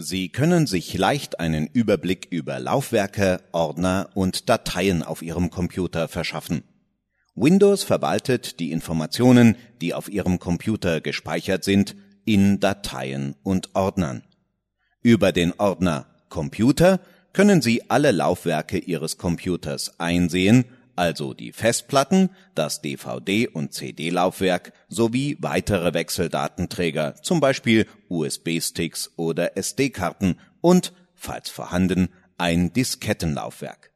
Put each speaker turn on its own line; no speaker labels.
Sie können sich leicht einen Überblick über Laufwerke, Ordner und Dateien auf Ihrem Computer verschaffen. Windows verwaltet die Informationen, die auf Ihrem Computer gespeichert sind, in Dateien und Ordnern. Über den Ordner Computer können Sie alle Laufwerke Ihres Computers einsehen, also die Festplatten, das DVD- und CD-Laufwerk sowie weitere Wechseldatenträger, zum Beispiel USB-Sticks oder SD-Karten und, falls vorhanden, ein Diskettenlaufwerk.